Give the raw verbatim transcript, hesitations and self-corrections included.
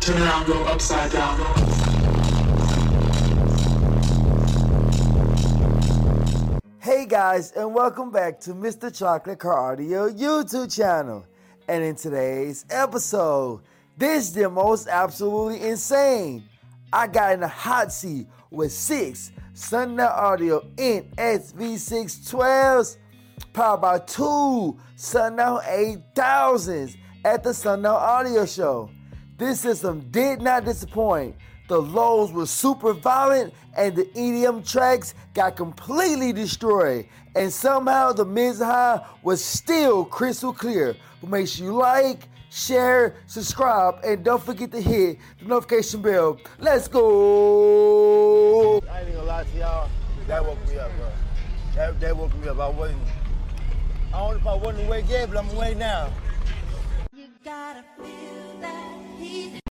Turn around, go upside down. Hey guys, and welcome back to Mister Chocolate Car Audio YouTube channel. And in today's episode, this is the most absolutely insane. I got in a hot seat with six Sundown Audio N S V six twelves powered by two Sundown eight thousands at the Sundown Audio Show. This system did not disappoint. The lows were super violent and the E D M tracks got completely destroyed. And somehow the mids high was still crystal clear. But make sure you like, share, subscribe, and don't forget to hit the notification bell. Let's go! I ain't gonna lie to y'all, that woke me up, bro. That, that woke me up. I wasn't, I don't know if I wasn't awake yet, but I'm awake now. You gotta feel that heat.